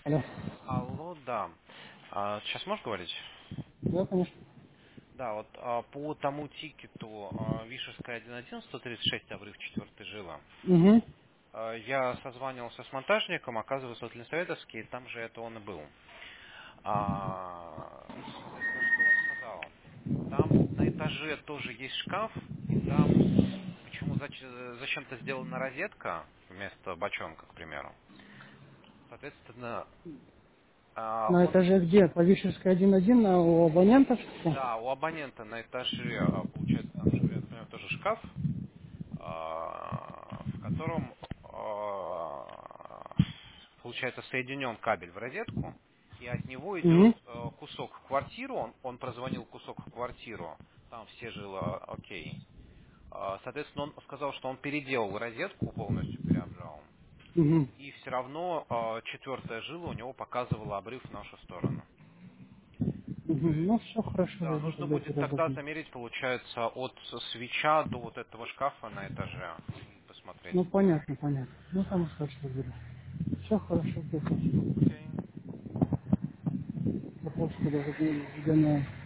Алло. Алло, да. Сейчас можешь говорить? Да, конечно. Да, вот по тому тикету Вишерская 1.1, 136 обрыв 4 жила. Угу. Я созванивался с монтажником, оказывается, вот Ленсоветовский, там же это он и был. Соответственно, что он сказал? Там на этаже тоже есть шкаф, и там почему зачем-то сделана розетка вместо бочонка, к примеру. Соответственно, На он этаже где? По Вишерской 1.1 у абонентов? Что? да, у абонента на этаже, получается, там же, я так понимаю, тоже шкаф, в котором, получается, соединен кабель в розетку, и от него идет Угу. кусок в квартиру, он прозвонил кусок в квартиру, там все жило окей. Соответственно, он сказал, что он переделал розетку, полностью переобжал, Угу. и все равно четвертая жила у него показывала обрыв в нашу сторону. Угу. Ну, все хорошо, Да, я нужно тогда будет тогда переработаю. замерить, получается, от свеча до вот этого шкафа на этаже и посмотреть. Ну, понятно, понятно. Ну, там хорошо буду. Все хорошо, спасибо. Окей. Вопрос, когда загоняю.